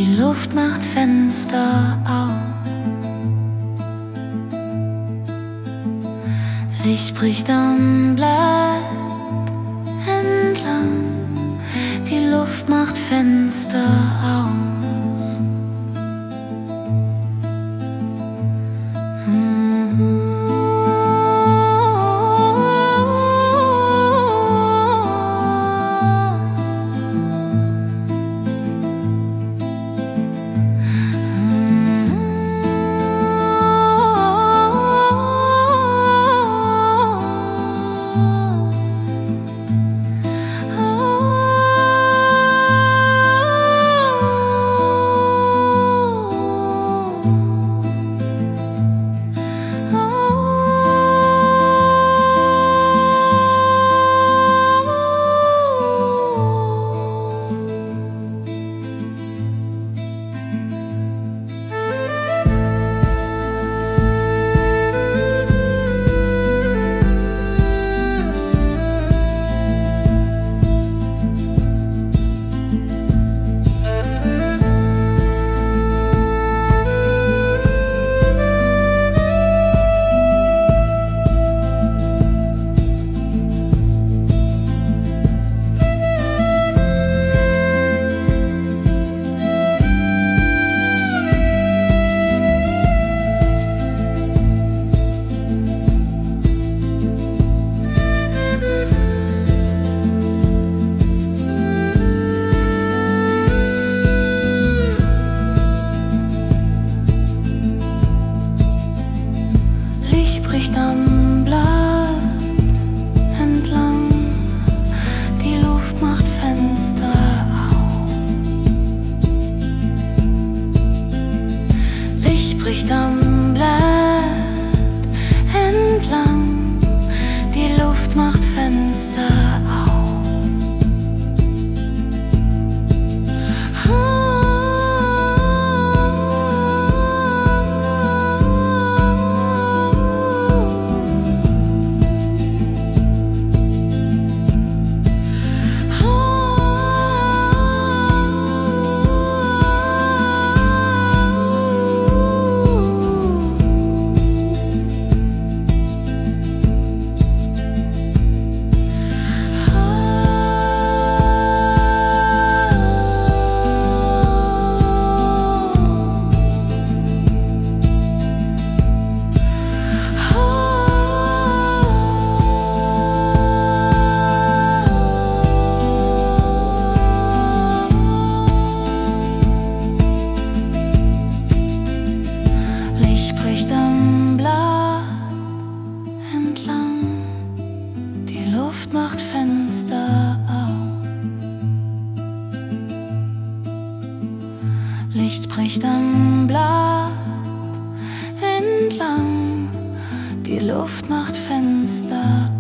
Die Luft macht Fenster auf, Licht bricht am Blatt entlang. Die Luft macht Fenster auf. Bricht am Blatt entlang, die Luft macht Fenster auf. Licht bricht am Blatt entlang, die Luft macht Fenster auf. Macht Fenster auf. Licht bricht am Blatt entlang, die Luft macht Fenster auf.